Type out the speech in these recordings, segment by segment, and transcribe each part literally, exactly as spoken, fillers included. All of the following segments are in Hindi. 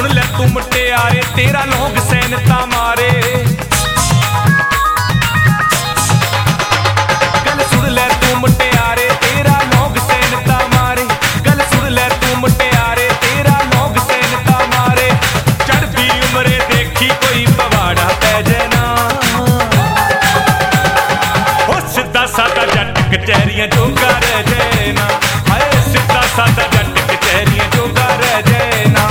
ले तू मुटियारे तेरा लोग सैनता मारे। गल सुन ले तू मुटियारे तेरा लोग सैनता मारे। गल सुन ले तू मुटियारे तेरा लोग सैनता मारे। चढ़दी उमरे देखी कोई पवाड़ा पै जाना। ओ सीधा सादा जट कचहरियां जोगा रह जाना। हाय सीधा सादा जट कचहरियां जोगा रह जाना।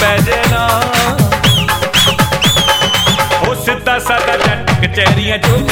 सादा जट कचहरियां जो